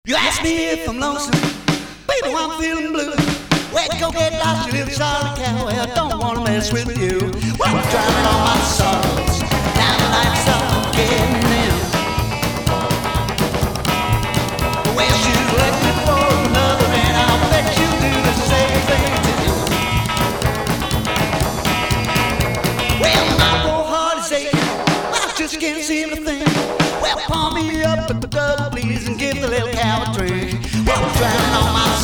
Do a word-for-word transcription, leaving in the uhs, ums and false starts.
You ask me if I'm lonesome, baby, I'm feeling blue. Where'd you go get lost, you little sorry cow? Well, I don't wanna mess with you. Well, I'm driving all my sorrows. Now the lights are getting dim. Well, you left me for another, and I'll bet you do the same thing too. Well, my poor heart is aching, I just can't seem to think. Well, palm me up at the double, please, and give the little cow a drink. Well, I'm drowning all my